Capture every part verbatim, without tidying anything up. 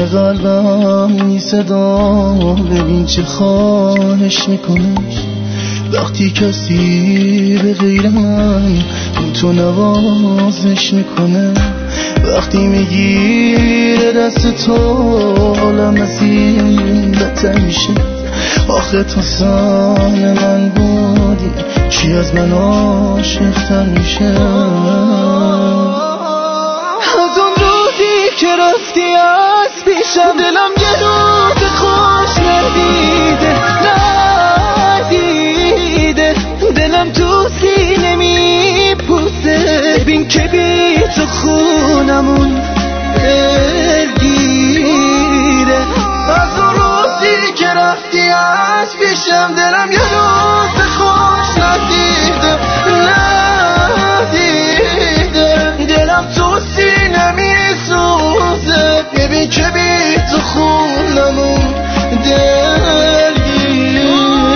قلبم می صدا، ببین چه خواهش میکنه وقتی کسی به غیر من تو نوازش میکنه. وقتی میگیره دست تو عالم از این بدتر میشه. آخه تو سال من بودی چی از من عاشق‌تر میشه. از اون روزی که رفتی از پیشم دلم یه روز خوش ندیده ندیده دلم تو سینه میپوسه. ببین که بی تو خونمون دلگیره. از اون روزی که رفتی از پیشم دلم یه روز خوش ندیده ندیده دلم تو سینه میسوزه. ببین که بی تو خونمون دلگیره.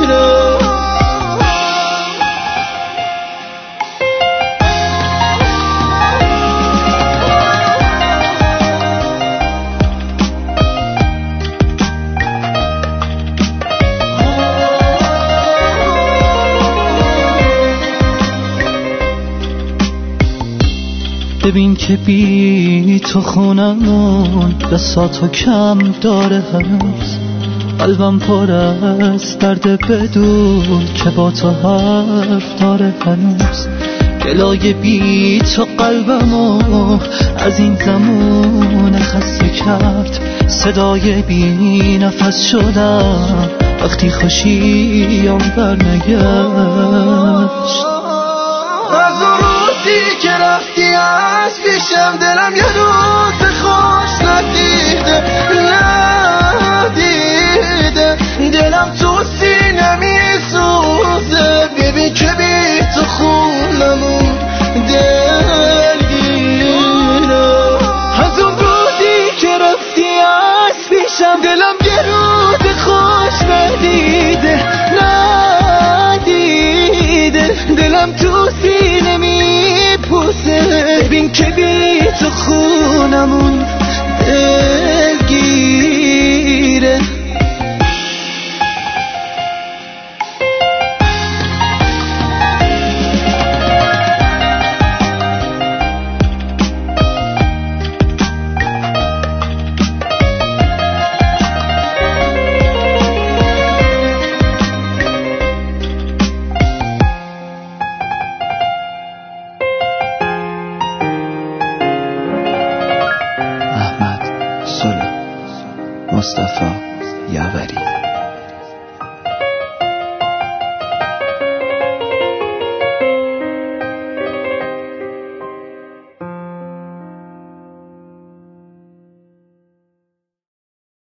ببین که بی تو خونمون بساتو کم داره هنوز. قلبم پر از درد بدون که با تو حرف داره هنوز. گلای بی تو قلبمو از این زمان خسته کرد. صدای بی نفس شدم وقتی خوشیم برنگشت. از اون روزی که رفتی از پیشم دلم یه روز خوش ندیده ندیده دلم تو سینه میسوزه. ببین که بی تو خونمون دلگیره. از اون روزی که رفتی از پیشم دلم یه روز خوش ندیده ندیده دلم تو سینه میپوسه. ببین که بی تو خونمون دلگیره. مصطفی یاوری.